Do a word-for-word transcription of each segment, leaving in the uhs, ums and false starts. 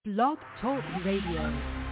Blog Talk Radio.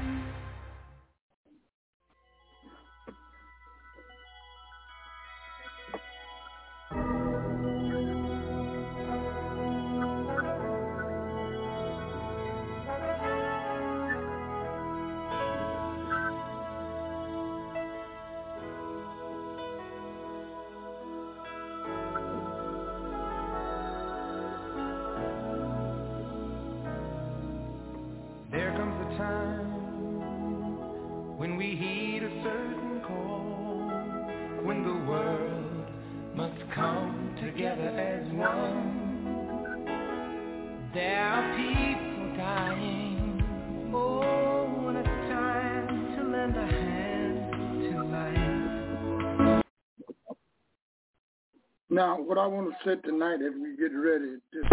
Now, what I want to say tonight, as we get ready, just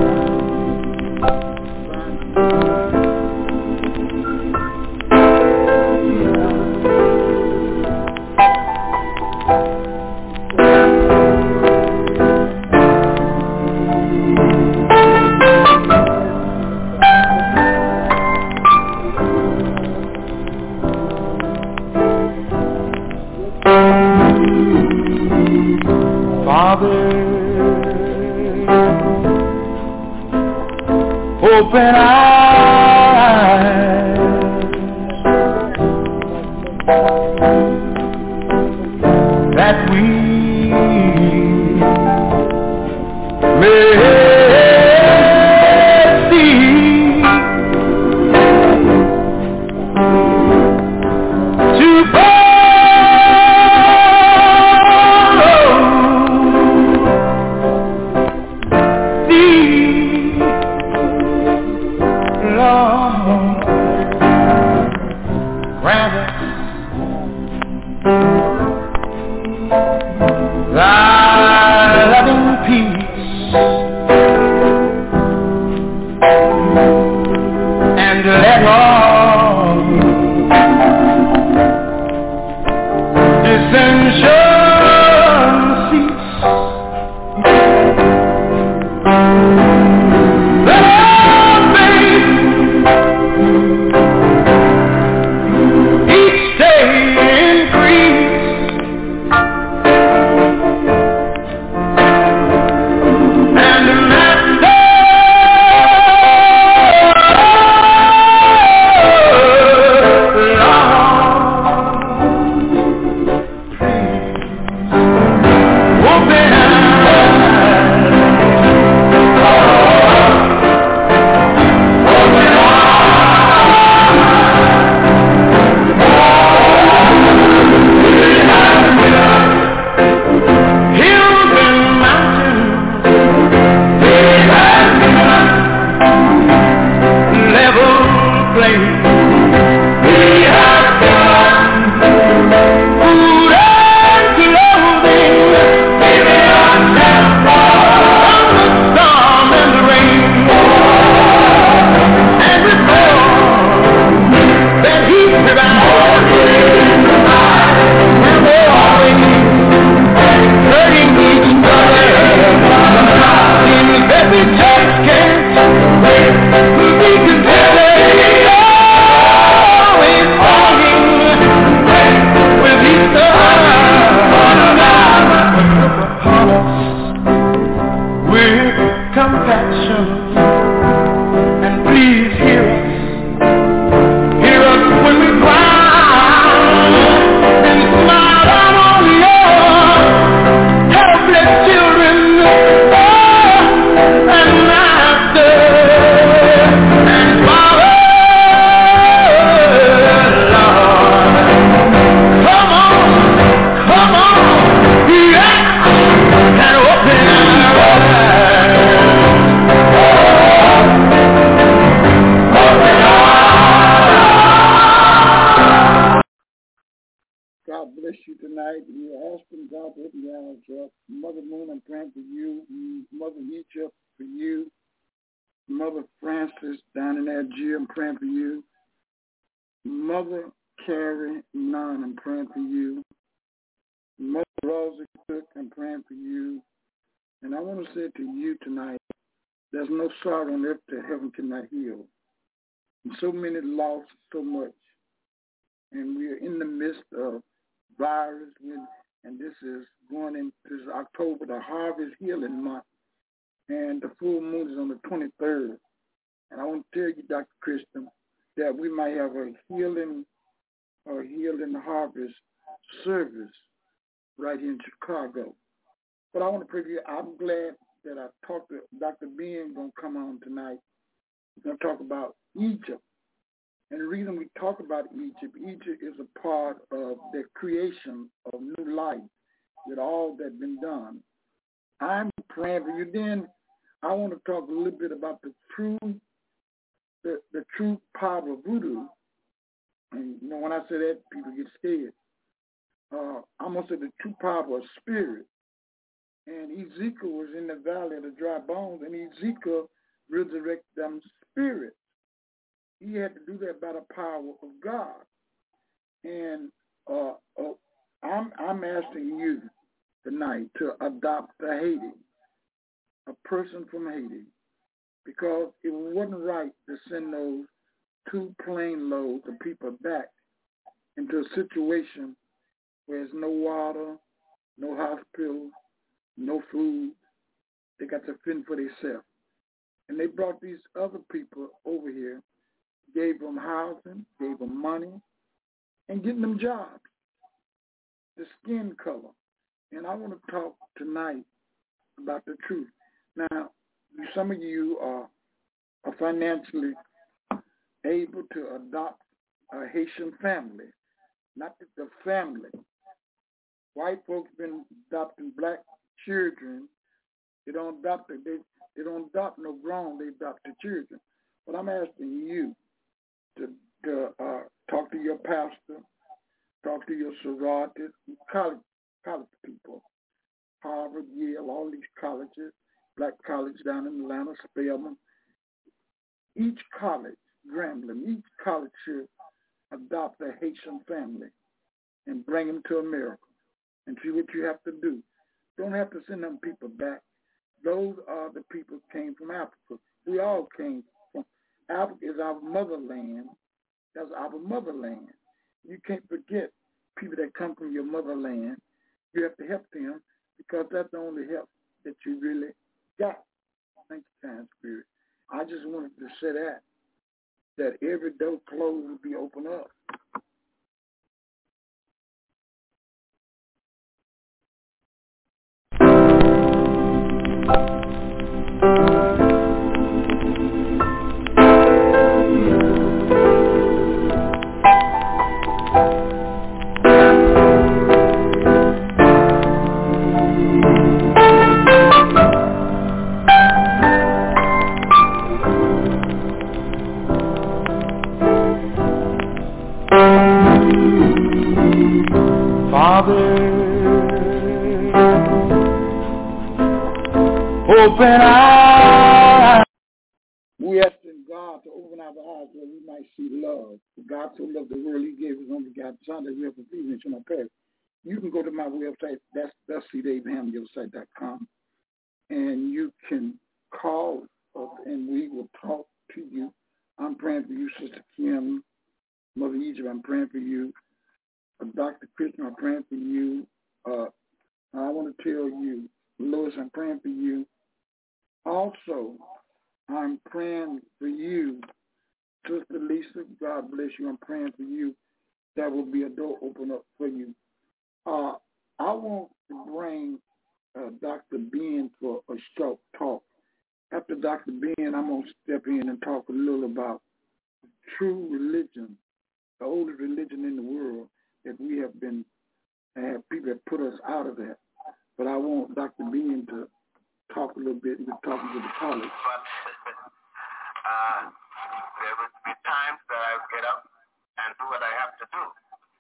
open eyes that we may see to follow thee. Lord, grant us thy loving peace, and let all dissension cease. Let our faith each day increase, and the Master, Lord, please open hills and mountains, level plains, food and clothing, from the storm and the rain, and with all that He provides, and we're always hurting each other. Seems that we just can't be together. Always fighting with each other. Upon us with compassion, and please hear us. Hear us when we cry, and smile down on your helpless children. Oh, and Master and Father, Lord, come on, come on, yeah, and open our eyes. God bless you tonight. We're asking God to open your eyes up. Mother Moon, I'm praying for you. Mother Nietzsche, for you. Mother Francis down in Algiers, I'm praying for you. Mother Carrie Nunn, I'm praying for you. Mother Rosa Cook, I'm praying for you. And I want to say to you tonight, there's no sorrow on earth that heaven cannot heal. So many lost so much. And we are in the midst of virus, when, and this is going into this is October, the Harvest Healing Month, and the full moon is on the twenty-third. And I want to tell you, Doctor Christian, that we might have a healing, a healing harvest service right here in Chicago. But I want to pray for you. I'm glad that I talked to Doctor Ben going to come on tonight. He's going to talk about Egypt. And the reason we talk about Egypt, Egypt is a part of the creation of new life with all that's been done. I'm praying for you. Then I want to talk a little bit about the true, the, the true power of voodoo. And, you know, when I say that, people get scared. Uh, I'm going to say the true power of spirit. And Ezekiel was in the valley of the dry bones, and Ezekiel resurrected them spirits. He had to do that by the power of God. And uh, uh, I'm, I'm asking you tonight to adopt a Haiti, a person from Haiti, because it wasn't right to send those two plane loads of people back into a situation where there's no water, no hospital, no food. They got to fend for themselves. And they brought these other people over here, gave them housing, gave them money, and getting them jobs, the skin color. And I want to talk tonight about the truth. Now, some of you are, are financially able to adopt a Haitian family, not the family. White folks been adopting black children. They don't adopt it. They, they don't adopt no grown. They adopt the children. But I'm asking you to, to uh, talk to your pastor, talk to your sorority, college, college people, Harvard, Yale, all these colleges, black college down in Atlanta, Spelman. Each college, Grambling, each college should adopt a Haitian family and bring them to America and see what you have to do. Don't have to send them people back. Those are the people who came from Africa. We all came from Africa. Is our motherland. That's our motherland. You can't forget people that come from your motherland. You have to help them because that's the only help that you really got. Thank you, kind spirit. I just wanted to say that, that every door closed will be opened up. Open eyes. We asking God to open our eyes where we might see love. God so loved the world, he gave his only begotten Son that we have forgiveness in our past. You can go to my website, that's thus see dave hamilton website dot com, and you can call us and we will talk to you. I'm praying for you, Sister Kim, Mother Egypt, I'm praying for you. Uh, Doctor Christian, I'm praying for you. Uh, I want to tell you, Lois, I'm praying for you. Also, I'm praying for you, Sister Lisa. God bless you. I'm praying for you. That will be a door open up for you. Uh, I want to bring uh, Doctor Ben for a short talk. After Doctor Ben, I'm going to step in and talk a little about true religion, the oldest religion in the world that we have been, have people have put us out of that. But I want Doctor Ben to talk a little bit. We're talking to the college. But uh, there would be times that I would get up and do what I have to do.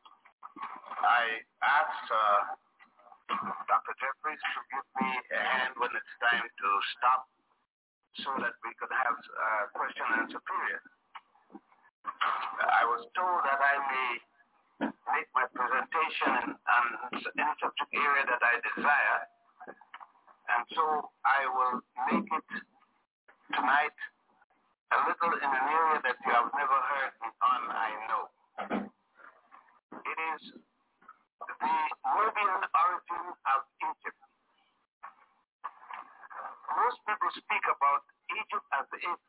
I asked uh, Doctor Jeffries to give me a hand when it's time to stop so that we could have uh, question and answer period. I was told that I may make my presentation on any subject area that I desire. And so I will make it tonight a little in an area that you have never speak about Egypt as the East.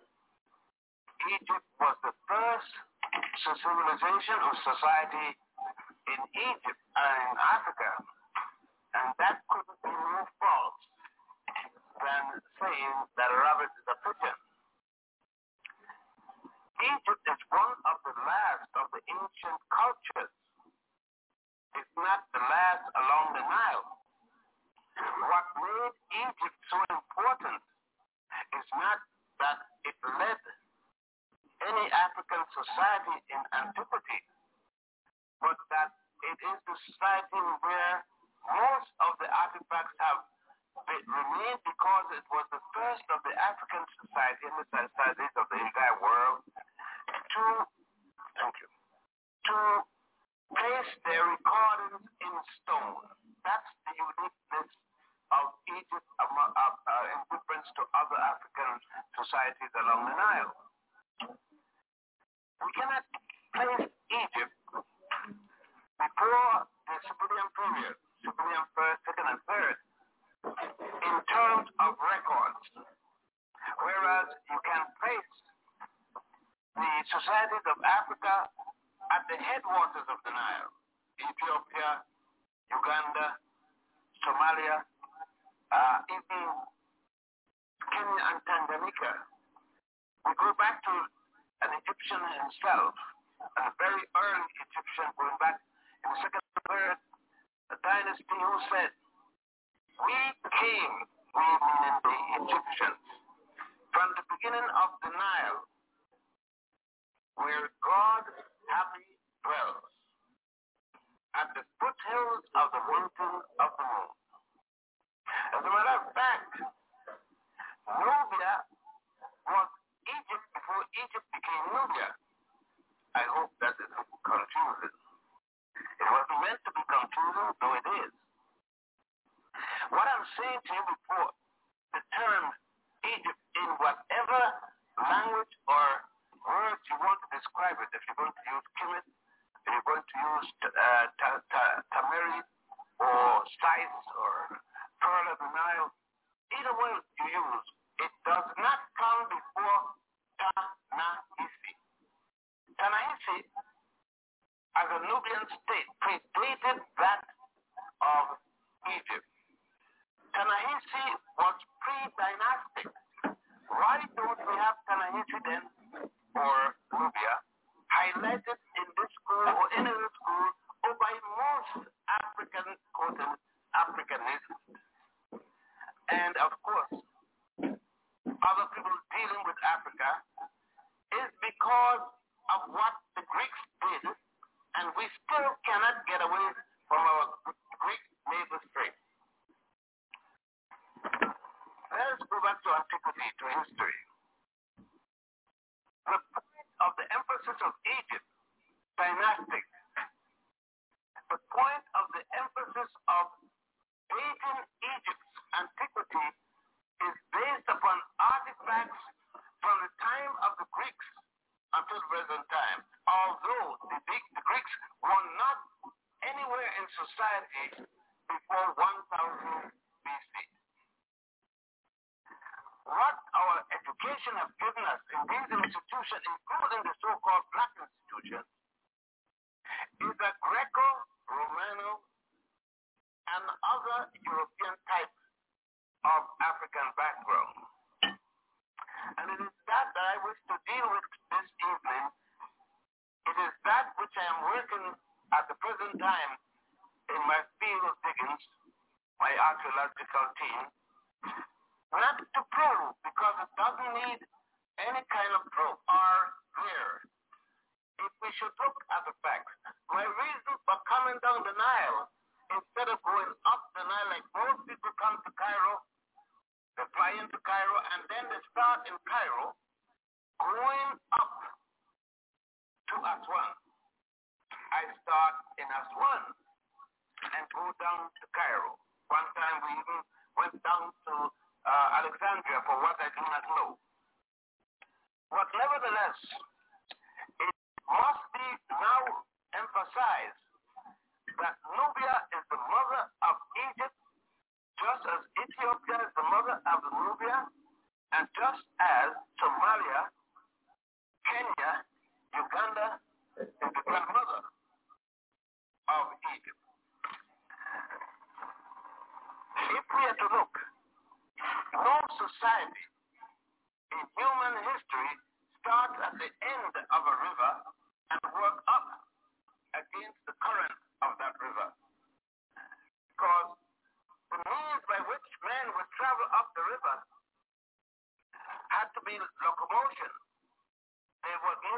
Egypt was the first civilization or society in Egypt and in Africa, and that couldn't be more false than saying that a rabbit is a pigeon. Egypt is one of the last of the ancient cultures. It's not the last along the Nile. What made Egypt so important is not that it led any African society in antiquity, but that it is the society where most of the artifacts have remained because it was the first of the African society and the societies of the entire world to, thank you, to place their recordings in stone. That's the uniqueness of Egypt uh, uh, in difference to other African societies along the Nile. We cannot place Egypt before the Siberian period, Siberian first, second, and third, in terms of records, whereas you can place the societies of Africa at the headwaters of the Nile, Ethiopia, Uganda, Somalia, uh, even Kenya and Tanganyika. We go back to an Egyptian himself, a very early Egyptian, going back in the second and third dynasty, who said, we came, we meaning the Egyptians, from the beginning of the Nile, where God happy dwells, at the foothills of the mountain of the moon. As a matter of fact, Nubia was Egypt before Egypt became Nubia. I hope that isn't confusing. It wasn't meant to be confusing, though it is. What I'm saying to you before, the term Egypt in whatever language or words you want to describe it, if you're going to use Kemet, if you're going to use uh, ta- ta- Tamari or Sais or Pearl of the Nile, either one you use, it does not come before Ta-Na-Isi. Ta-Na-Isi, as a Nubian state, predated that of Egypt. Ta-Na-Isi was pre-dynastic. Why don't we have Ta-Na-Isi then, or Nubia, highlighted in this school or any other school, or by most African quote Africanists, and of course, other people dealing with Africa, is because of what the Greeks did, and we still cannot get away from our Greek neighbor straight. Let's go back to antiquity, to history. The point of the emphasis of Egypt, dynastic. The point of the emphasis of dating Egypt's antiquity is based upon artifacts from the time of the Greeks until present time. Although the, the Greeks were not anywhere in society before one thousand B C. What our education has given us in these institutions, including the so-called black institutions, is a Greco-Romano and other European type of African background. And it is that that I wish to deal with this evening. It is that which I am working at the present time in my field of diggings, my archaeological team, not to prove, because it doesn't need any kind of proof or clear. If we should look at the facts, my reason for coming down the Nile, instead of going up the Nile like most people come to Cairo, they fly into Cairo and then they start in Cairo, going up to Aswan. I start in Aswan and go down to Cairo. One time we even went down to uh, Alexandria for what I do not know. But nevertheless, it must be now emphasized that Nubia is the mother of Egypt, just as Ethiopia is the mother of Nubia,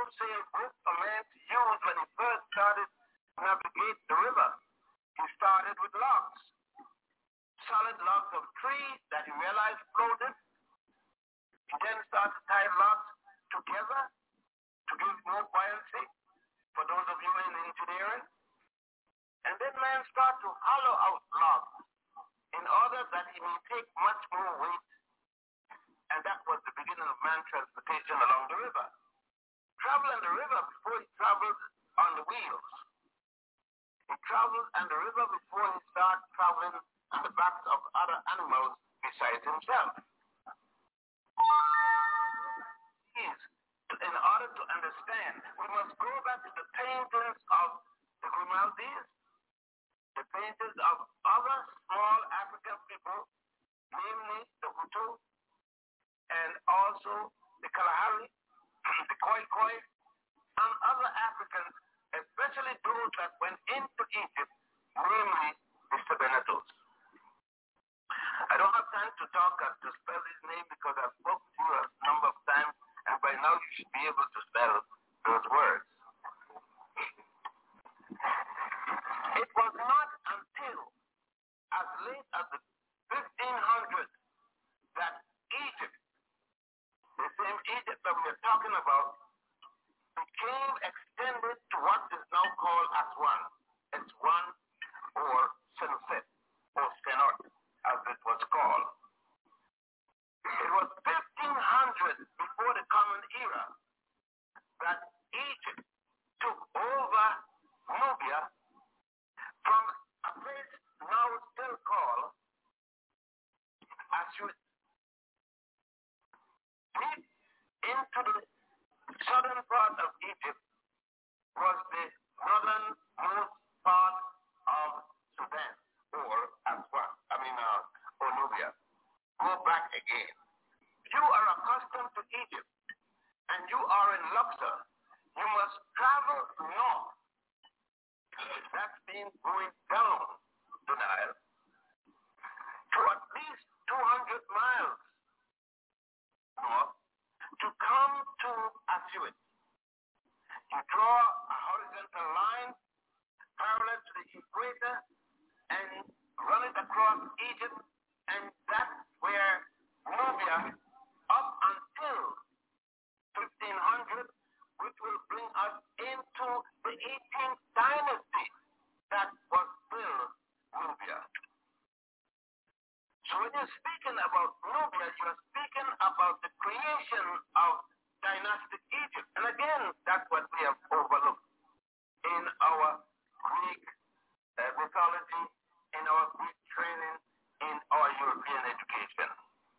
sail boat a man to use when he first started to navigate the river. He started with logs, solid logs of trees that he realized floated. He then started to tie logs together to give more buoyancy for those of you in engineering. And then man started to hollow out logs in order that he may take much more weight. And that was the beginning of man's transportation along the river. Travel on the river before he traveled on the wheels. He traveled on the river before he started traveling on the backs of other animals besides himself. Is, in order to understand, we must go back to the paintings of the Grimaldi's, the paintings of other small African people, namely the Hutu, and also the Kalahari, the Khoikhoi, and other Africans, especially those that went into Egypt, namely the Sebenetos. I don't have time to talk uh, to spell his name because I've spoken to you a number of times, and by now you should be able to spell those words. It was not until as late as the fifteen hundreds that Egypt, the same Egypt that we are talking about, became extended to what is now called Aswan. Aswan or Senset or Senot, as it was called. It was fifteen hundred before the Common Era that Egypt took over Nubia from a place now still called Aswan. Deep into the southern part of Egypt was the northernmost part of Sudan, or Aswan, I mean, uh, or Nubia. Go back again. You are accustomed to Egypt, and you are in Luxor. You must travel north. That means going down the Nile to at least two hundred miles north to come to Aswan. You draw a horizontal line parallel to the equator and run it across Egypt, and that's where Nubia, up until fifteen hundred, which will bring us into the eighteenth dynasty that was still Nubia. So when you're speaking about Nubia, you're speaking about the creation of dynastic Egypt. And again, that's what we have overlooked in our Greek uh, mythology, in our Greek training, in our European education.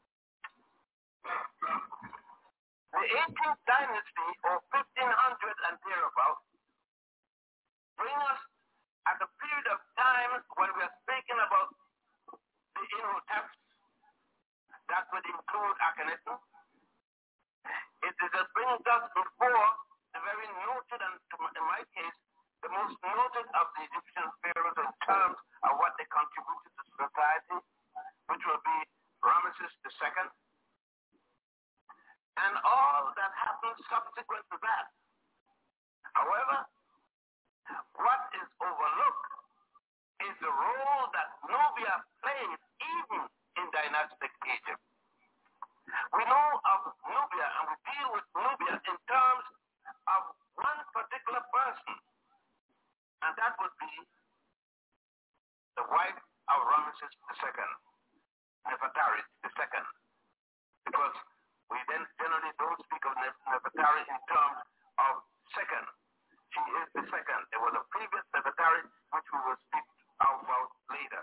The eighteenth dynasty, or fifteen hundred and thereabouts, bring us at a period of time when we are speaking about the Imhotep. That would include Akhenaten. It is a brings us before the very noted, and in my case, the most noted of the Egyptian pharaohs in terms of what they contributed to society, which will be Ramesses the Second, and all that happened subsequent to that. However, what is overlooked is the role that Nubia played even in dynastic Egypt. We know of Nubia, and we deal with Nubia in terms of one particular person, and that would be the wife of Ramesses the Second, Nefertari the Second, because we then generally don't speak of Nefertari in terms of second. She is the second. There was a previous Nefertari which we will speak about later.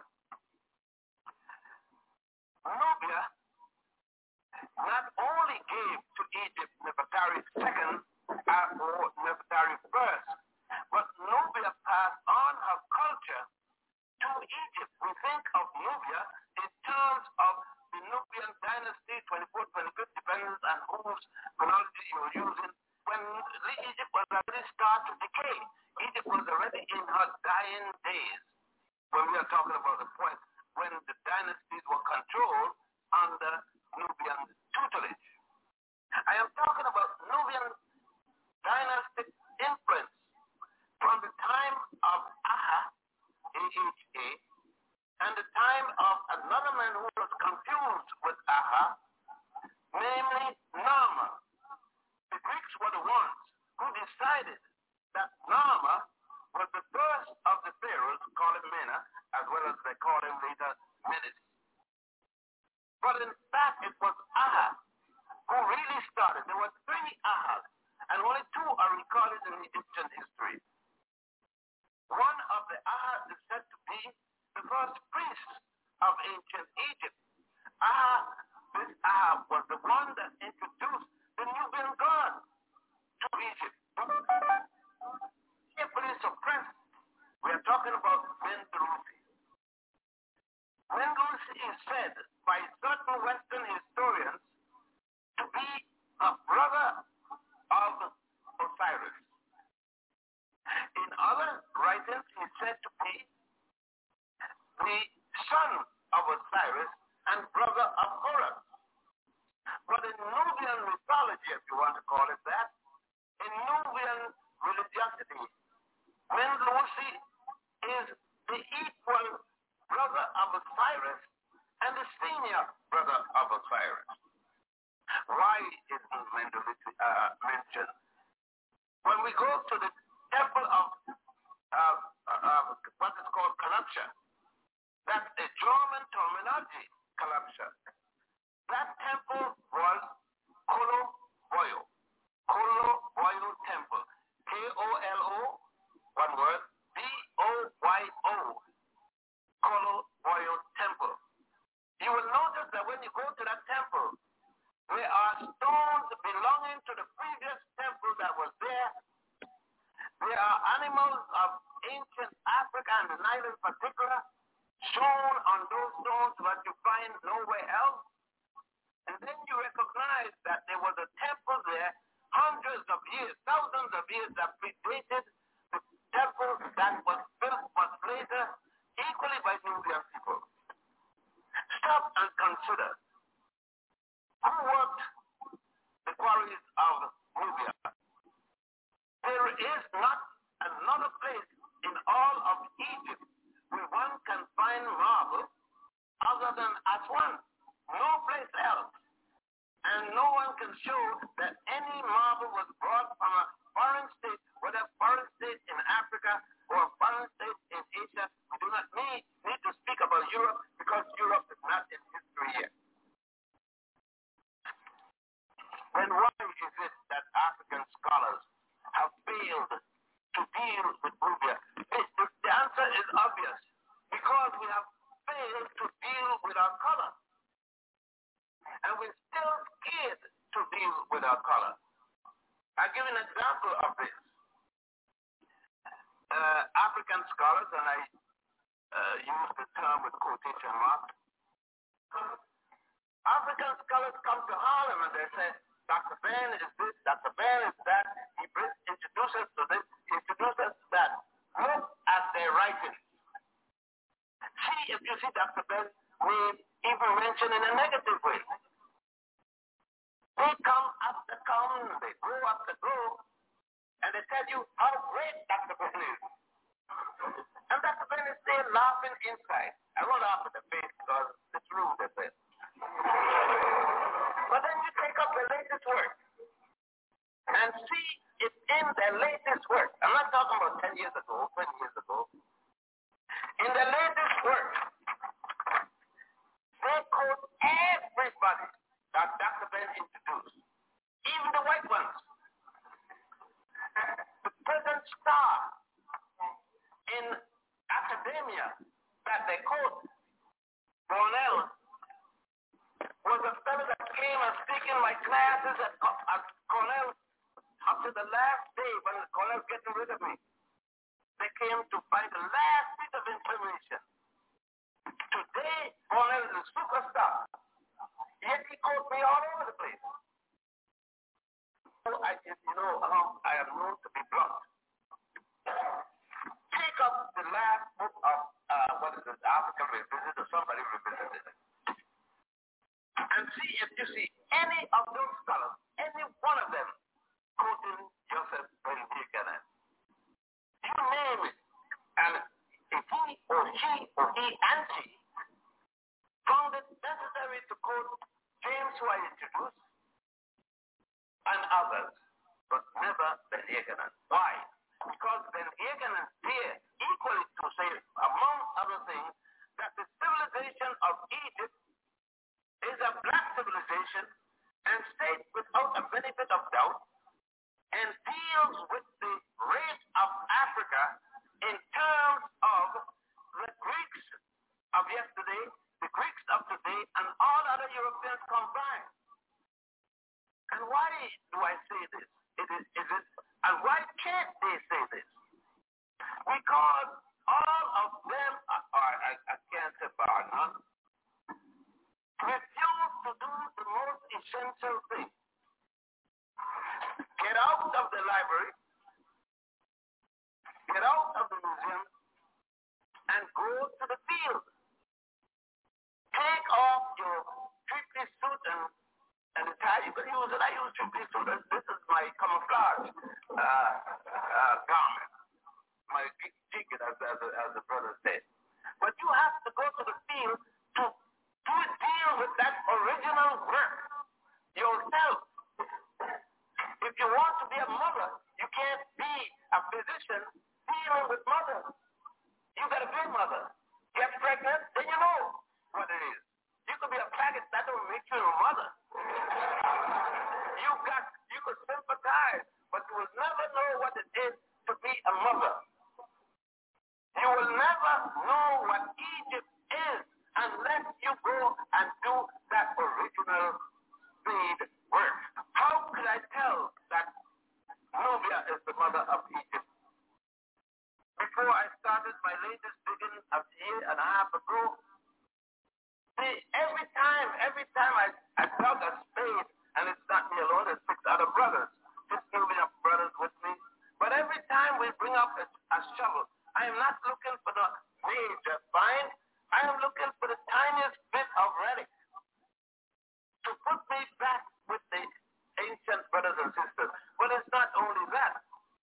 Nubia not only gave to Egypt Nefertari second uh, or Nefertari first, but Nubia passed on her culture to Egypt. We think of Nubia in terms of the Nubian dynasty, twenty-fourth, twenty-fifth, depending on whose chronology you're using. When Egypt was already starting to decay, Egypt was already in her dying days. When we are talking about the point when the dynasties were controlled under Nubian tutelage. I am talking about Nubian dynasty said to be the son of Osiris and brother of Horus. But in Nubian mythology, if you want to call it that, in Nubian religiosity, Menlusi is the equal brother of Osiris and the senior brother of Osiris. Why is Menlusi uh, mentioned? When we go to the temple of uh, uh, what is called Kalabsha, that's a German terminology, Kalabsha. That temple was Kolo Boyo. Kolo Boyo Temple. K O L O, one word, B O Y O. Kolo Boyo Temple. You will notice that when you go to that temple, there are stones belonging to the previous temple that was there. There are animals of ancient Africa and the Nile in particular shown on those stones that you find nowhere else. And then you recognize that there was a temple there hundreds of years, thousands of years that predated the temple that was built much later, equally by Nubian people. Stop and consider. Who worked the quarries of Nubia? There is not another place in all of Egypt where one can find marble other than Aswan. No place else. And no one can show that any marble was brought from a foreign state, whether foreign state in Africa or a foreign state in Asia. We do not need, need to speak about Europe because Europe is not in history yet. Then why is it that African scholars have failed to deal with Nubia? The answer is obvious. Because we have failed to deal with our color. And we're still scared to deal with our color. I'll give an example of this. Uh, African scholars, and I uh, use the term with quotation marks, African scholars come to Harlem and they say, Doctor Ben is this, Doctor Ben is that, he introduces us to this, he introduces us to that. Look at their writings. See if you see Doctor Ben may even mention in a negative way. They come up the come, they go up the go, and they tell you how great Doctor Ben is. And Doctor Ben is still laughing inside. I won't laugh at the face because it's rude, they say. But then you take up the latest work and see if in the latest work, I'm not talking about ten years ago, twenty years ago, in the latest work, they quote everybody that Doctor Ben introduced, even the white ones. The present star in academia that they quote, Cornell, was a fellow that came and speak in my classes at, at Cornell up to the last day when Cornell was getting rid of me. They came to find the last bit of information. Today, Cornell is a superstar. Yet he quotes me all over the place. So I just, you know, um, I am known to be blunt. Take up the last book of, uh, what is it, African Revisited, or somebody revisited it. And see if you see any of those scholars, any one of them, quoting Joseph Ben Buchanan. You name it. And if he or she or he and she found it necessary to quote James, who I introduced, and others, but never Ben Buchanan. Why? Because Ben Buchanan dare equally to say, among other things, that the civilization of Egypt is a black civilization and states without a benefit of doubt and deals with the race of Africa in terms of the Greeks of yesterday, the Greeks of today, and all other Europeans combined. And why do I say this? It is, is it, and why can't they say this? Because all of them, or I, I can't say bar none, refuse to do the most essential thing. Get out of the library to the field. Take off your three-piece suit and, and the tie. You can use it. I use three-piece suit. And this is my camouflage uh, uh, garment. My ticket, as, as, as the brother said. But you have to go to the field to, to deal with that original work yourself. If you want to be a mother, you can't be a physician dealing with mothers. You got to be a mother. Get pregnant, then you know what it is. You could be a faggot, that don't make you a mother. You got, you could sympathize, but you will never know what it is to be a mother. You will never know what Egypt is unless you go and do that original seed work. How could I tell that Nubia is the mother of Egypt? Before I started my latest digging a year and a half ago, see, every time, every time I, I dug a spade, and it's not me alone, there's six other brothers, six Nubian brothers with me, but every time we bring up a, a shovel, I am not looking for the major find, I am looking for the tiniest bit of relic to put me back with the ancient brothers and sisters. But it's not only that.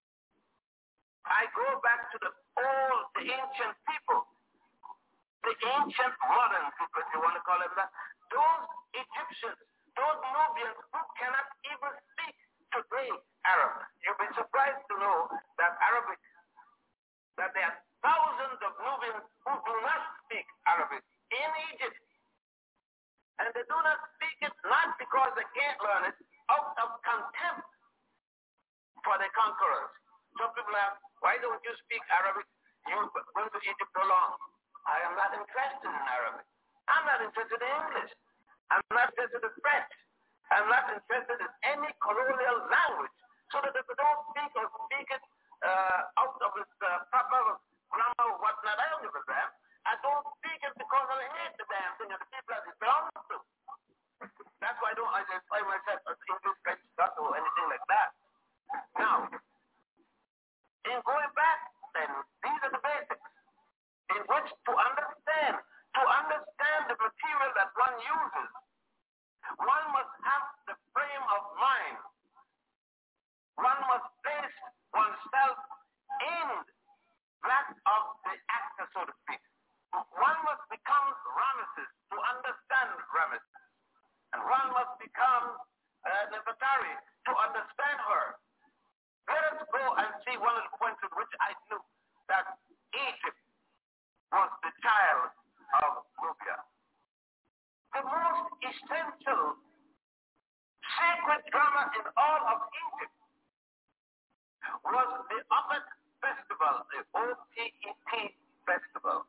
I go back to the old, the ancient people, the ancient modern people, if you want to call them that. Those Egyptians, those Nubians who cannot even speak today Arab. You'll be surprised to know that Arabic, that there are thousands of Nubians who do not speak Arabic in Egypt. And they do not speak it not because they can't learn it, out of contempt for the conquerors. Some people ask, why don't you speak Arabic? You've been to Egypt so long. I am not interested in Arabic. I'm not interested in English. I'm not interested in French. I'm not interested in any colonial language. So that if they don't speak or speak it uh, out of its uh, proper grammar or whatnot, I don't give a damn. I don't speak it because I hate the damn thing and the people that it belongs to. That's why I don't identify myself as English, French, Dutch, or anything like that. Now, in going back, then, these are the basics in which to understand, to understand the material that one uses, one must have the frame of mind. One must place oneself in that of the actor, so to speak. One must become Ramesses to understand Ramesses. And one must become uh, Nefertari to understand her. Let us go and see one of the points in which I knew that Egypt was the child of Nubia. The most essential sacred drama in all of Egypt was the Opet Festival, the O P E T festival.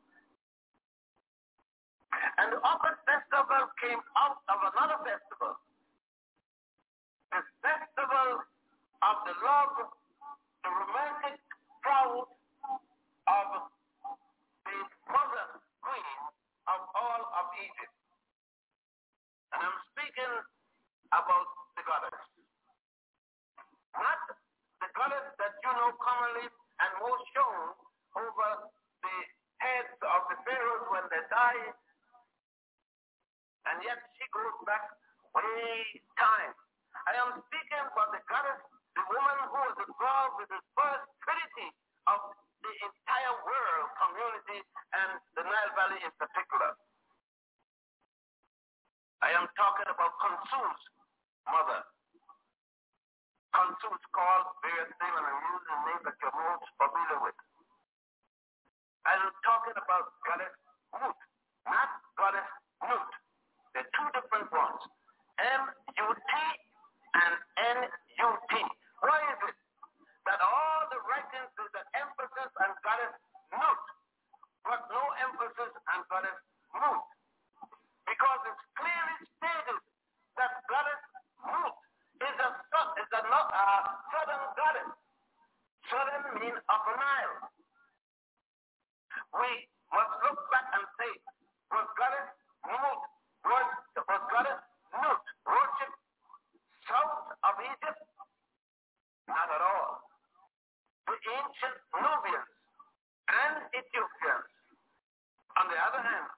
And the Opet Festival came out of another festival, the festival of the love, the romantic proud of the mother queen of all of Egypt. And I'm speaking about the goddess. Not the goddess that you know commonly and most shown over the heads of the pharaohs when they die. And yet she goes back way time. I am speaking about the goddess, the woman who was involved with the first trinity of the entire world community and the Nile Valley in particular. I am talking about Khonsu's mother. Khonsu's called various names, and I'm using names that you're most familiar with. I'm talking about goddess Nut, not goddess Nut. They're two different ones. M U T and N U T. Why is it that all the writings is an emphasis on goddess Nut, but no emphasis on goddess Nut? Because it's clearly stated that goddess Nut is a, is a uh, southern goddess. Southern means Upper Nile. We must look back and say, was goddess Nut, was, was goddess Nut worshipped south of Egypt? Not at all. The ancient Nubians and Ethiopians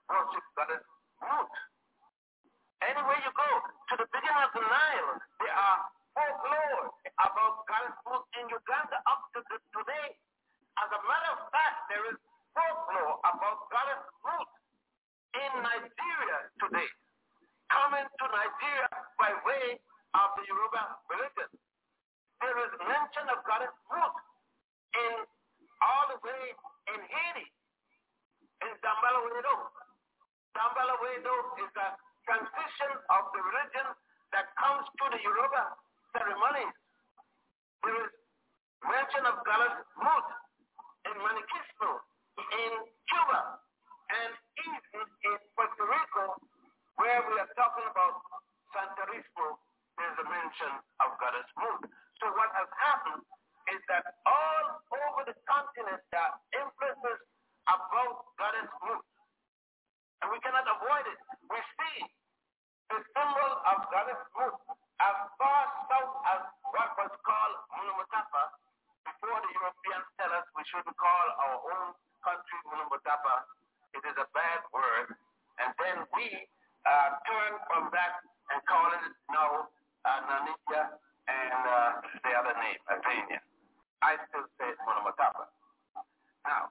worship goddess Nut. Anywhere you go, to the beginning of the Nile, there are folklore about goddess Nut in Uganda up to the, today. As a matter of fact, there is folklore about goddess Nut in Nigeria today, coming to Nigeria by way of the Yoruba religion. There is mention of goddess Nut in all the way in Haiti, in Dambalawedo. Dambalawedo is a transition of the religion that comes to the Yoruba ceremonies. There is mention of goddess Nut in Maniquismo, in Cuba, and even in Puerto Rico, where we are talking about Santarismo, there's a mention of goddess Nut. So what has happened is that all over the continent there are influences about goddess Nut. And we cannot avoid it. We see the symbol of goddess Nut as far south as what was called Munomotapa before the Europeans tell us we shouldn't call our own country Munomotapa. It is a bad word. And then we uh, turn from that and call it now uh, Namibia and uh, the other name, Albania. I still say Munomotapa. Now,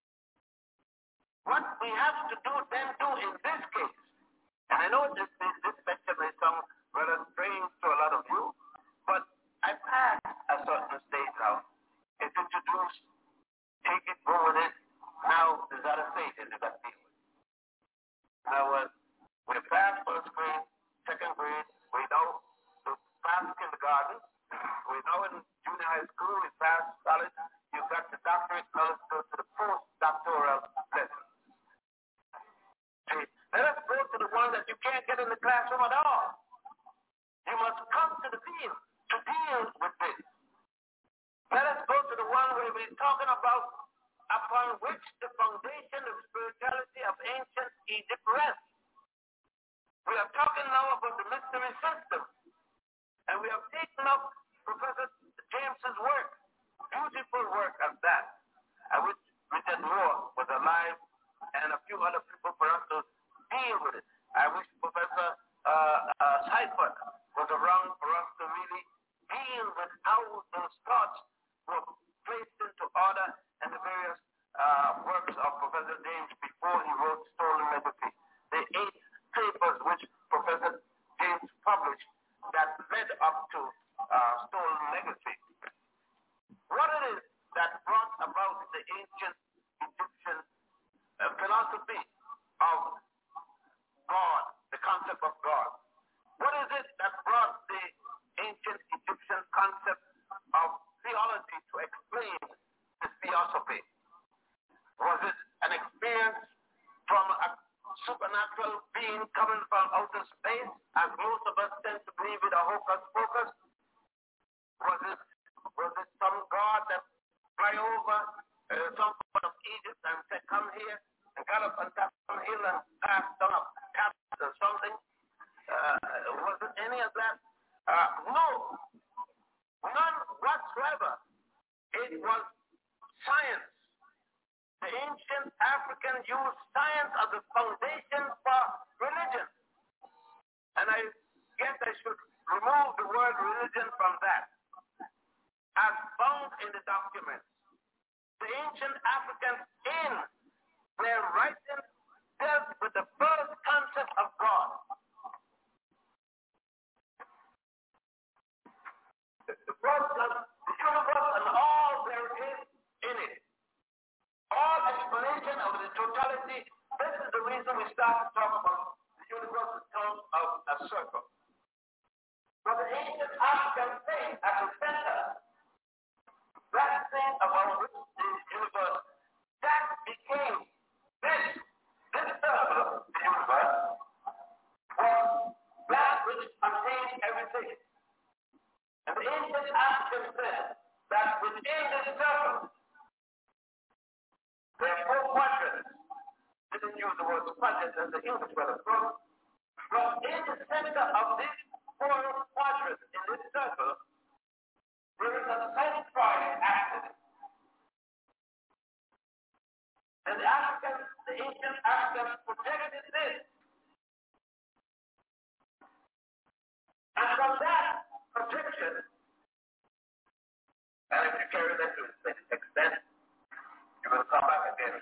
what we have to do then do in this case, and I know this, this, this lecture may sound rather strange to a lot of you, but I passed a certain stage now. It's introduced, take it, go with it. Now, there's other stages you got to deal with. Now, uh, we're past first grade, second grade, we know the past kindergarten, we're now in junior high school, we passed college, you've got the doctorate, now let's go to the post-doctoral lesson. See, let us go to the one that you can't get in the classroom at all. You must come to the field to deal with this. Let us go to the one where we're talking about upon which the foundation of spirituality of ancient Egypt rests. We are talking now about the mystery system. And we have taken up Professor James's work, beautiful work of that. I wish Richard Moore was alive and a few other people for us to deal with it. I wish Professor uh, uh, Seifert was around for us to really deal with how those thoughts were placed into order and the various uh, works of Professor James before he wrote Stolen Legacy. The eight papers which Professor James published that led up to uh, Stolen Legacy. What it is that brought about the ancient Egyptian uh, philosophy of God, the concept of God? What is it that brought the ancient Egyptian concept of theology to explain the theosophy? Was it an experience from a supernatural being coming from outer space, as most of us tend to believe it, a hocus pocus? Was it, was it some God that fly over uh, some part of Egypt and said, come here, and got up on top of the hill and passed down a tablet or something? Uh, was it any of that? Uh, no. None whatsoever. It was science. The ancient African used science as a foundation for religion. And I guess I should remove the word religion from that. As found in the documents, the ancient Africans in their writings dealt with the first concept of God. The first concept, the universe and all there is in it. All explanation of the totality. This is the reason we start to talk about the universe in terms of a circle. But the ancient African faith at the center, that thing about which the universe, that became this, this circle, the universe, was that which contains everything. And the ancient African said that within this circle, there are four quadrants. They didn't use the word quadrant as the English word, but in the center of these four quadrants, in this circle, there is a centroid axis. And the African, the ancient African that protected this. And from that protection, and if you carry that to its extent, you're going to come back again.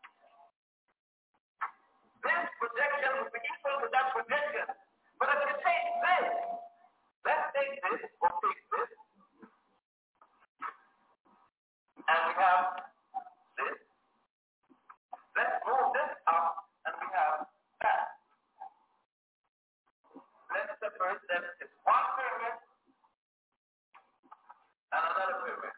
This protection will be equal to that protection. But if you take this, let's take this or take this, and we have this. Let's move this up, and we have that. Let's separate them as one pyramid and another pyramid.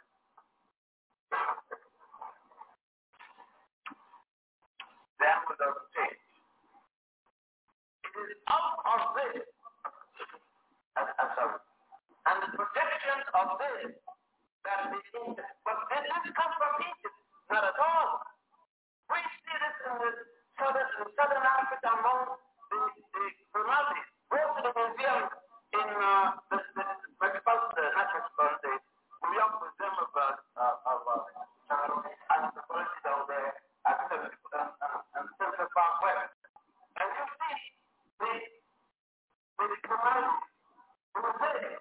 That will doesn't change. It is out of this, and, I'm sorry, and the protection of this that is in this. But this, this comes from Egypt, not at all. We see this in the southern, in southern Africa among the, the Grimaldi. Go to the museum in uh, the, the Mexico, the Natural School, the New York Museum of, uh, uh, of uh, anthropology down there at Central Park West. And you see the, the Grimaldi who was there.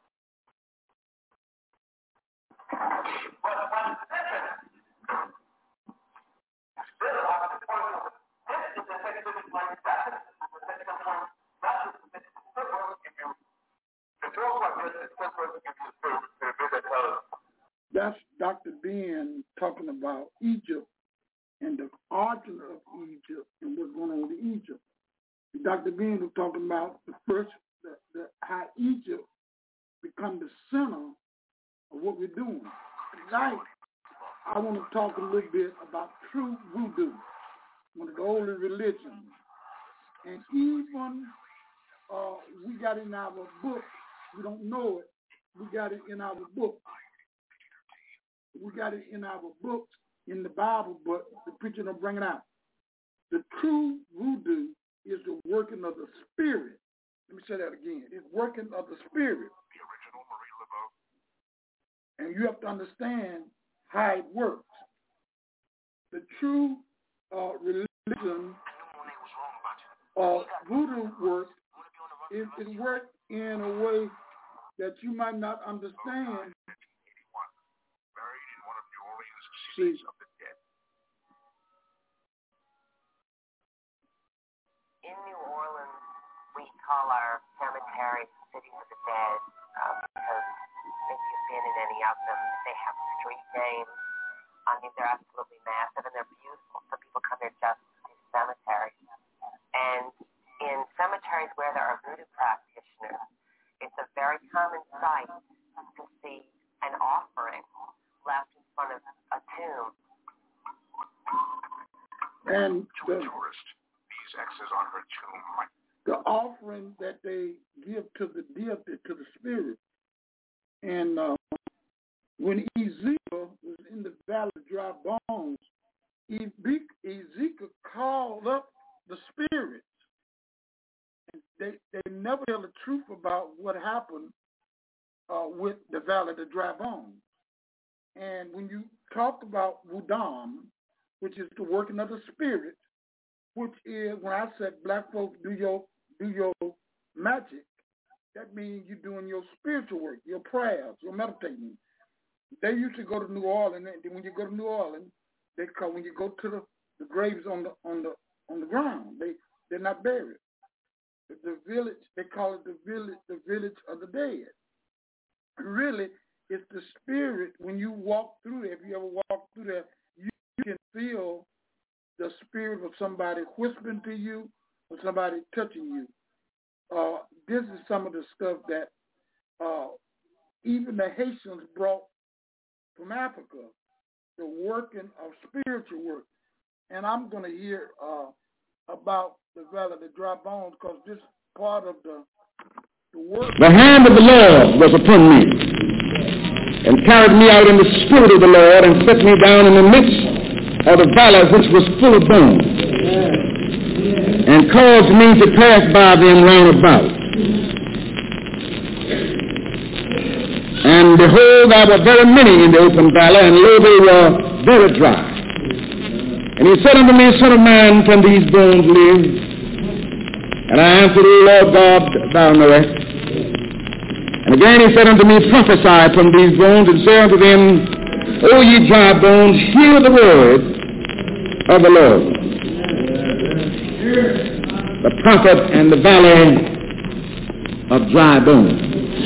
But what's different? Still, I have to point out, this is the second point, that is the second point, that is the first one to give you, the twelfth one is the first one to give you the bigger color. That's Doctor Ben talking about Egypt and the origin of Egypt and what's going on with Egypt. Doctor Ben was talking about the first, the, the, how Egypt become the center of what we're doing. Tonight, I want to talk a little bit about true voodoo, one of the oldest religions. And even uh, we got in our book, we don't know it, we got it in our book. We got it in our books, in the Bible, but the preacher don't bring it out. The true voodoo is the working of the spirit. Let me say that again. It's working of the spirit. The original Marie Laveau. And you have to understand how it works. The true uh, religion of voodoo work is it works in a way that you might not understand. Buried in one of New Orleans' See, cities of the dead. In New Orleans, we call our cemeteries cities of the dead uh, because if you've been in any of them, they have street names. I mean, they're absolutely massive and they're beautiful. Some people come there just to see cemeteries. And in cemeteries where there are voodoo practitioners, it's a very common sight to see an offering left in front of a tomb. And To the, a tourist, these X's on her tomb might the offering that they give to the deity, to the spirit. And uh, when Ezekiel was in the valley of dry bones, Ezekiel called up the spirits. And they, they never tell the truth about what happened uh, with the valley of the dry bones. And when you talk about Voodoo, which is the working of the spirit, which is, when I said black folks do your do your magic, that means you're doing your spiritual work, your prayers, your meditating. They used to go to New Orleans, and when you go to New Orleans, they call when you go to the, the graves on the on the on the ground, they they're not buried. The, the village, they call it the village, the village of the dead. Really, it's the spirit. When you walk through there, if you ever walk through there, you, you can feel the spirit of somebody whispering to you or somebody touching you. Uh, this is some of the stuff that uh, even the Haitians brought from Africa, the working of spiritual work. And I'm going to hear uh, about the Valley of the Dry Bones because this part of the, the work. The hand of the Lord was upon me and carried me out in the spirit of the Lord and set me down in the midst of the valley which was full of bones, and caused me to pass by them round about. And behold, there were very many in the open valley, and lo, they were very dry. And he said unto me, Son of man, can these bones live? And I answered, O Lord God, thou knowest. And again he said unto me, Prophesy from these bones, and say unto them, O ye dry bones, hear the word of the Lord. The prophet and the valley of dry bones.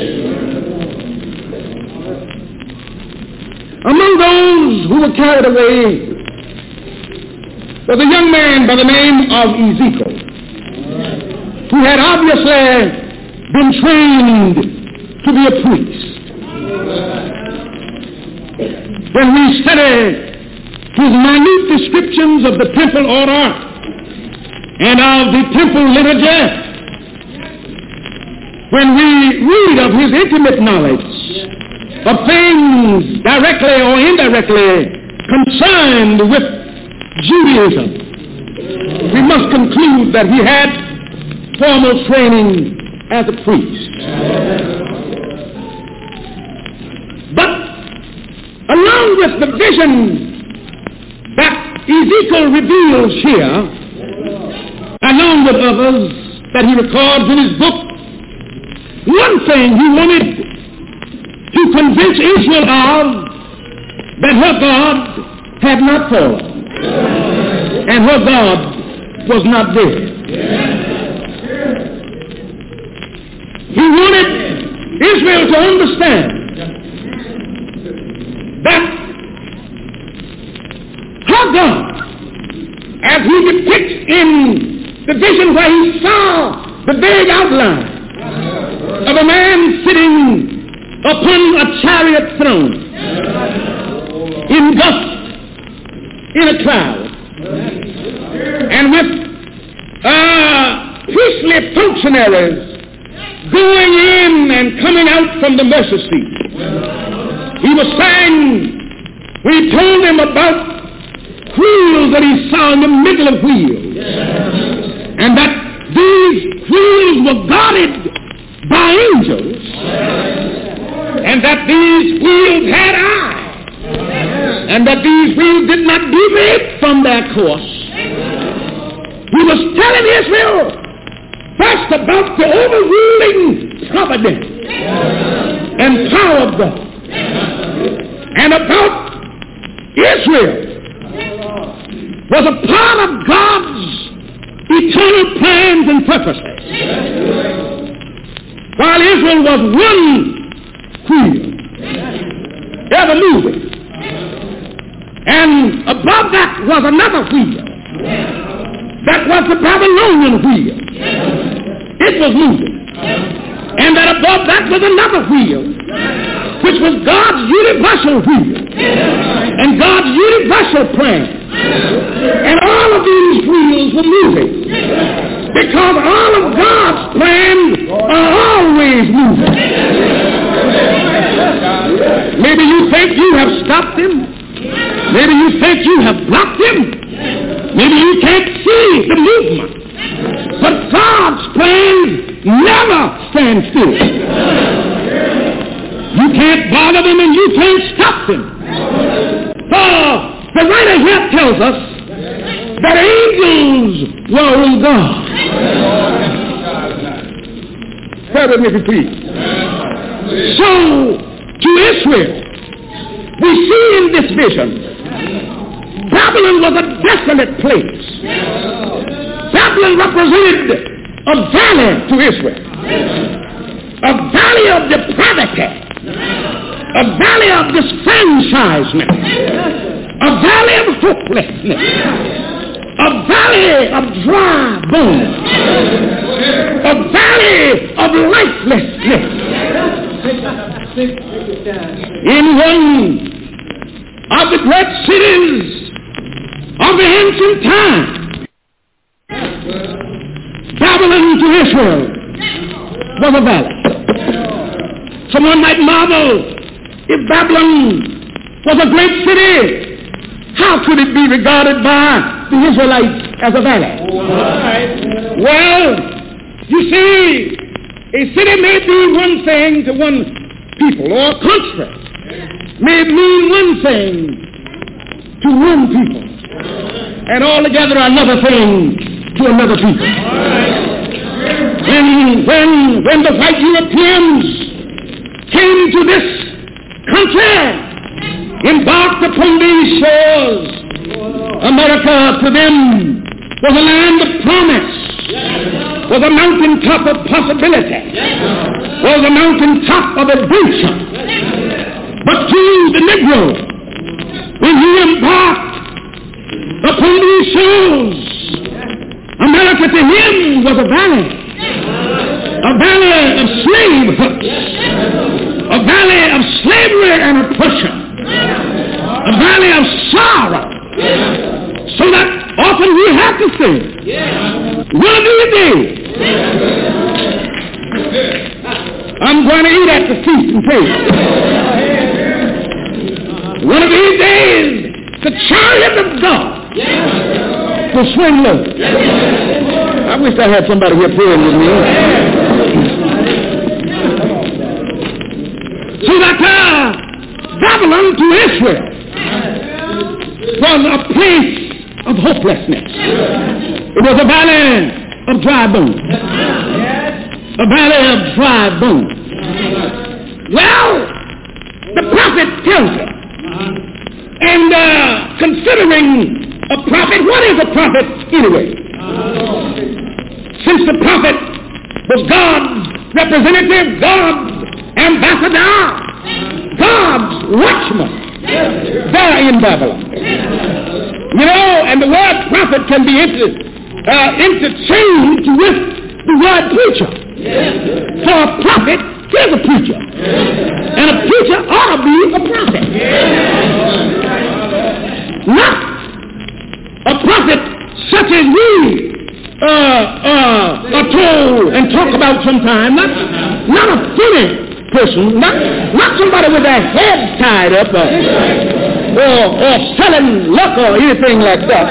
Among those who were carried away was a young man by the name of Ezekiel, who had obviously been trained to be a priest. When we study his minute descriptions of the temple order and of the temple liturgy, when we read of his intimate knowledge of things directly or indirectly concerned with Judaism, we must conclude that he had formal training as a priest. But along with the vision that Ezekiel reveals here, along with others that he records in his book, one thing he wanted to convince Israel of, that her God had not fallen and her God was not dead. He wanted Israel to understand that her God, as he depicts in the vision where he saw the vague outline of a man sitting upon a chariot throne, engulfed in a cloud, and with uh, priestly functionaries going in and coming out from the mercy seat. He was saying, we told him about wheels that he saw in the middle of wheels, and that these wheels were guarded by angels, and that these wheels had eyes, and that these wheels did not deviate from their course. He was telling Israel first about the overruling providence and power of God, and about Israel was a part of God's eternal plans and purposes, while Israel was one wheel, ever moving. And above that was another wheel. That was the Babylonian wheel. It was moving. And that above that was another wheel, which was God's universal wheel and God's universal plan. And all of these wheels were moving because all of God's plans are always moving. Maybe you think you have stopped him. Maybe you think you have blocked him. Maybe you can't see the movement. But God's plans never stand still. You can't bother them and you can't stop them. For the writer here tells us that angels were on God. Bear with me, if you please. So, to Israel, we see in this vision, Babylon was a desolate place. Babylon represented a valley to Israel, a valley of depravity, a valley of disfranchisement, a valley of hopelessness, a valley of dry bones, a valley of lifelessness. In one of the great cities of the ancient time, Babylon to Israel was a valley. Someone might marvel, if Babylon was a great city, how could it be regarded by the Israelites as a valley? Well, you see, a city may be one thing to one people, or a country may mean one thing to one people. and altogether another thing to another people. When, when, when the white Europeans came to this country, embarked upon these shores, America to them was a land of promise, was a mountaintop of possibility, was a mountaintop of adventure. But to the Negro, when he embarked upon these shores, America to him was a valley, a valley of slave huts, a valley of slavery and oppression, a valley of sorrow. So that often we have to say, one of these days, I'm going to eat at the feast and taste. One of these days, the chariot of God will swing low. I wish I had somebody here praying with me. So that uh, Babylon to Israel was a place of hopelessness. It was a valley of dry bones. A valley of dry bones. Well, the prophet tells it. And uh, considering a prophet, what is a prophet anyway? Since the prophet was God's representative, God's ambassador, God's watchman, there in Babylon. You know, and the word prophet can be inter, uh, interchanged with the word preacher. For a prophet is a preacher. And a preacher ought to be a prophet. Not a prophet such as we uh, uh, are told and talk about sometimes. Not, not a funny person, not, not somebody with their head tied up or, or, or selling luck or anything like that.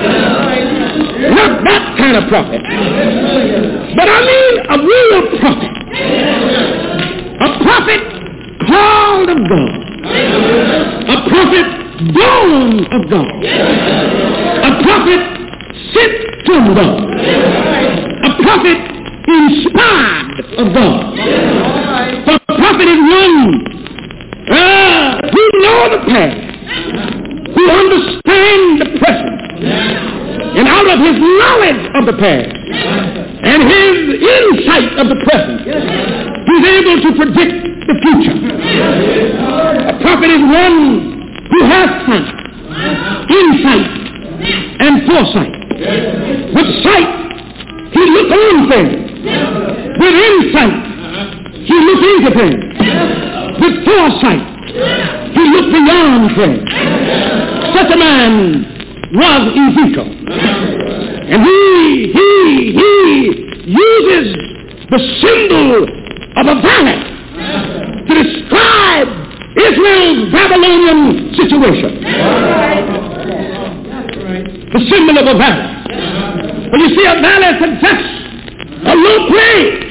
Not that kind of prophet. But I mean a real prophet. A prophet called of God. A prophet born of God. A prophet sent from God. A prophet inspired of God. For the prophet is one uh, who knows the past, who understands the present, and out of his knowledge of the past and his insight of the present, he's able to predict the future. A prophet is one who has sight, insight, and foresight. With sight, he looks on things. With insight, he looks into things. With foresight, he looks beyond things. Such a man was Ezekiel. And he, he, he uses the symbol of a valley to describe Israel's Babylonian situation. The symbol of a valley. But you see, a valley suggests a low place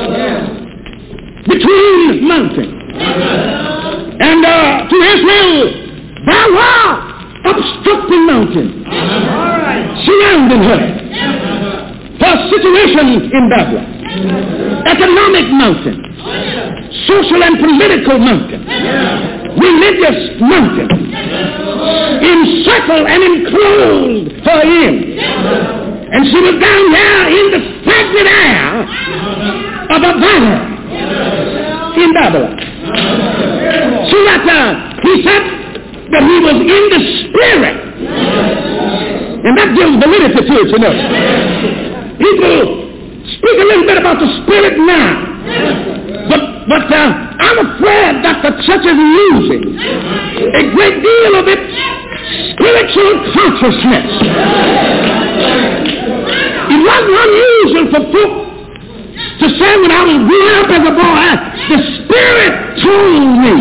between mountains. And uh, to Israel, there were obstructing mountains surrounding her. Her situation in Babylon, economic mountain, social and political mountain, religious mountain, encircled and enclosed her in. And she was down there in the stagnant air of a valley in Babylon. So that uh, he said that he was in the spirit. And that gives validity to it, you know. People speak a little bit about the spirit now. But, but uh, I'm afraid that the church is losing a great deal of its spiritual consciousness. It wasn't unusual for folk to say when I was growing up as a boy, the Spirit told me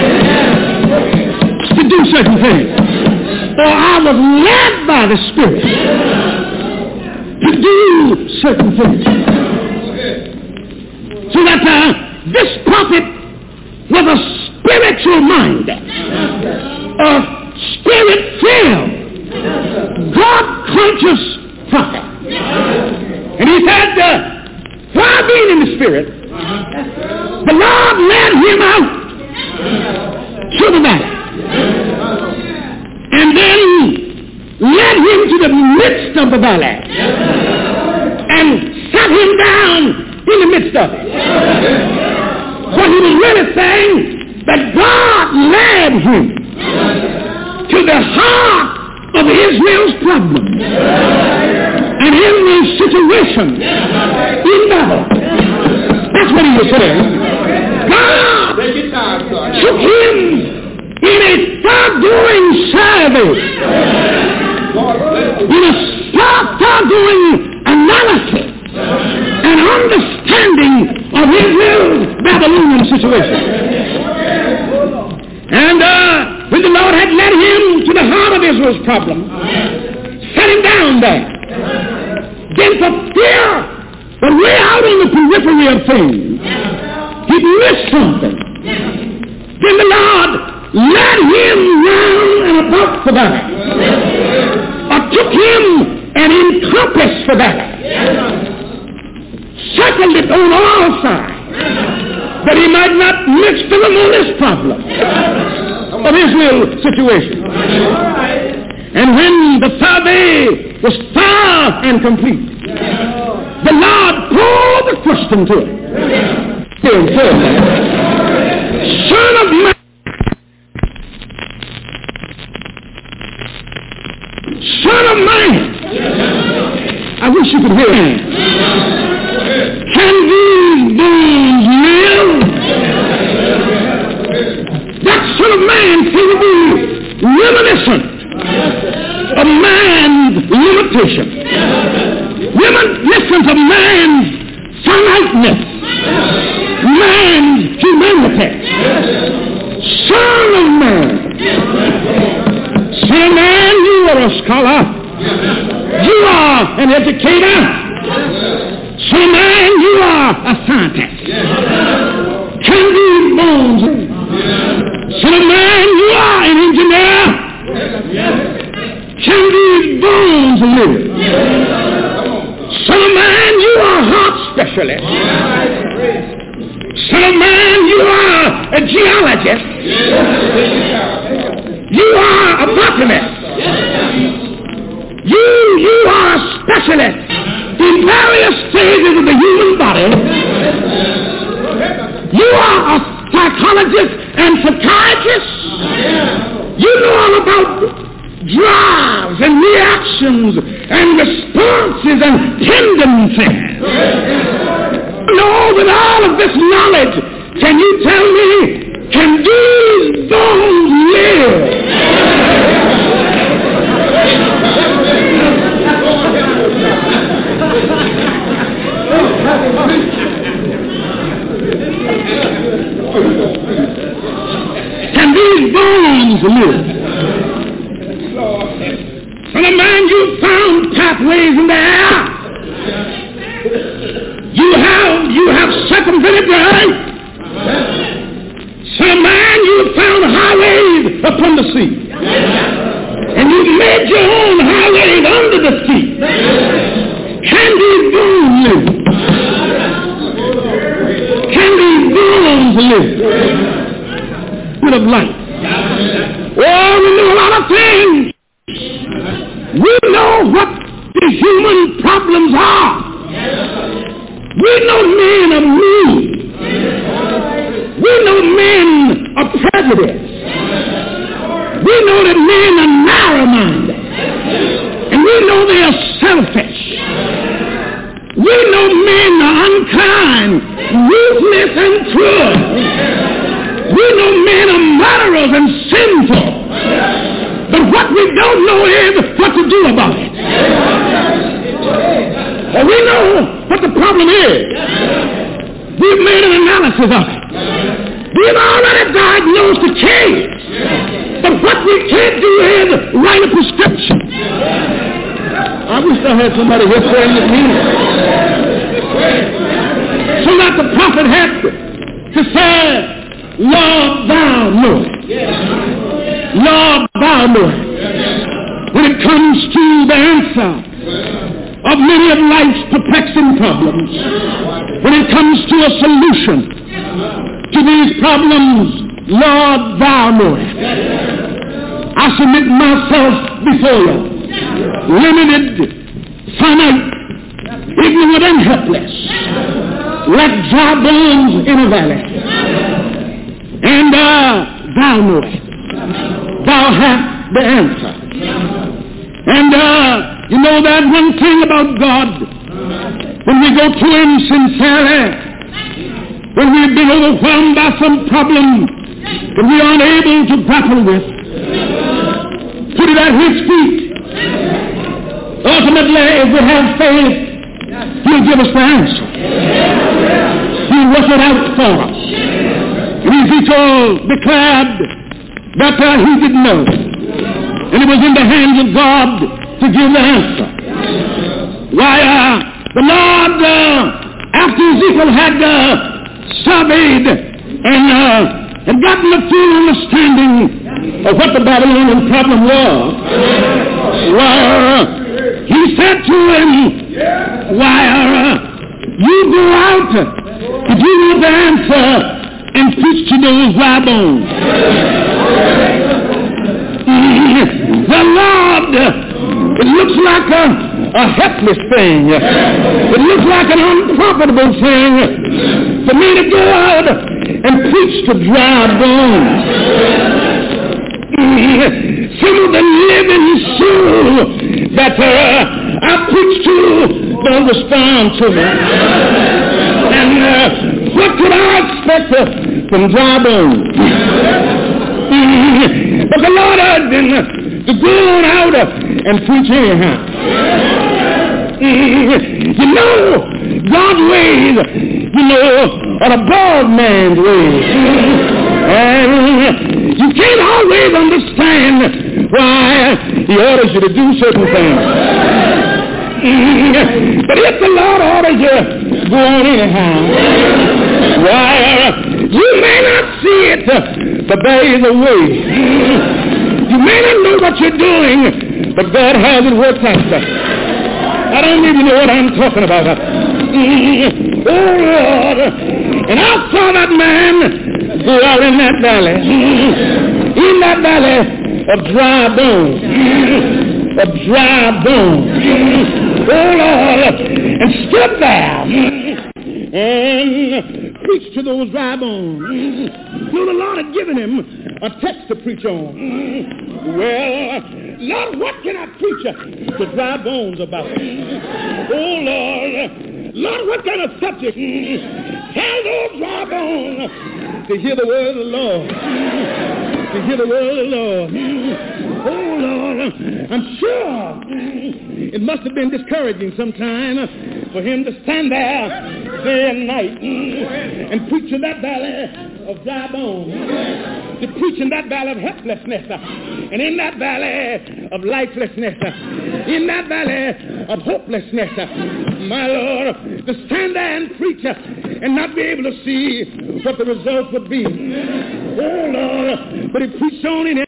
to do certain things. Or I was led by the Spirit to do certain things. So that uh, this prophet was a spiritual minded, a spirit-filled God-conscious prophet. And he said, uh, while being in the Spirit, the Lord led him out to the valley. And then led him to the midst of the valley. And sat him down in the midst of it. What he was really saying, that God led him to the heart of Israel's problem and Israel's situation in Babylon. That's what he was saying. God took him in a staggering service, in a staggering analysis and understanding of Israel's Babylonian situation. And uh, when the Lord had led him to the heart of Israel's problem, set him down there, then for fear that way out on the periphery of things, he'd missed something. Then the Lord led him round and about the valley, or took him and encompassed the valley, circled it on all sides, that he might not miss the remotest problem of Israel's situation. And when the survey was far and complete, the Lord posed the question to him. Son of man, Son of man, I wish you could hear me. Can these bones live? That Son of Man seemed to be reminiscent of man's limitation, reminiscent of man's finiteness, man's humanity. Son of Man, Son of Man, you are a scholar. You are an educator. Son of Man, you are a scientist. Can these bones live? Son of Man, you are an engineer. Can these bones live? Son of Man, you are a heart specialist. Son of Man, you are a geologist. You are a botanist. You, you are a specialist in various stages of the human body. You are a psychologist and psychiatrist. You know all about drives and reactions and responses and tendencies. No, with all of this knowledge, can you tell me, can these bones live? Can these bones live? Son of Man, you found pathways in the air. You have, you have circumvented the earth. Son of Man, you found highways upon the sea. And you made your own highways under the sea. Can these bones live? Can these bones live? Bit of light. Oh, we know a lot of things. We know what the human problems are. We know men are mean. We know men are prejudiced. We know that men are narrow-minded. And we know they are selfish. We know men are unkind, ruthless, and cruel. We know men are murderers and sinful. But what we don't know is what to do about it. Well, we know what the problem is. We've made an analysis of it. We've already diagnosed the case. But what we can't do is write a prescription. I wish I had somebody here praying with me. So that the prophet had to say, Lord, thou knowest. Lord, thou knowest. When it comes to the answer of many of life's perplexing problems, when it comes to a solution to these problems, Lord, thou knowest. I submit myself before you, limited, finite, ignorant, and helpless, like dry bones in a valley. And uh, thou knowest. Thou hast the answer. And uh, you know that one thing about God, when we go to him sincerely, when we've been overwhelmed by some problem that we aren't able to grapple with, put it at his feet. Ultimately, if we have faith, he'll give us the answer. He'll work it out for us. And Ezekiel declared that uh, he didn't know. And it was in the hands of God to give the answer. Why, uh, the Lord, uh, after Ezekiel had uh, surveyed and uh, had gotten a full understanding of what the Babylonian problem was, well, he said to him, why, uh, you go out to give me the answer and preach to those dry bones. The Lord, it looks like a, a helpless thing. It looks like an unprofitable thing for me to go out and preach to dry bones. Some of the living soul that uh, I preach to don't respond to me. And uh, what could I expect uh, from dry bones? But the Lord had been uh, to go on out uh, and preach anyhow. You know, God's ways, you know, are above man's ways. And you can't always understand why he orders you to do certain things. But if the Lord orders you, go on anyhow. Why, you may not see it, but there is a way. You may not know what you're doing, but God has it worked out. I don't even know what I'm talking about. Oh, Lord. And I saw that man go out in that valley. In that valley of dry bones. Of dry bones. Oh, Lord. And stood there. And preached to those dry bones. So the Lord had given him a text to preach on. Well, Lord, what can I preach to dry bones about? Oh, Lord. Lord, what kind of subject? Tell those dry bones to hear the word of the Lord. To hear the word of the Lord. Oh, Lord, I'm sure it must have been discouraging sometime for him to stand there day and night and preach in that valley of dry bones, to preach in that valley of helplessness, and in that valley of lifelessness, in that valley of hopelessness, my Lord, to stand there and preach and not be able to see what the result would be. Oh, Lord, but he preached on in it.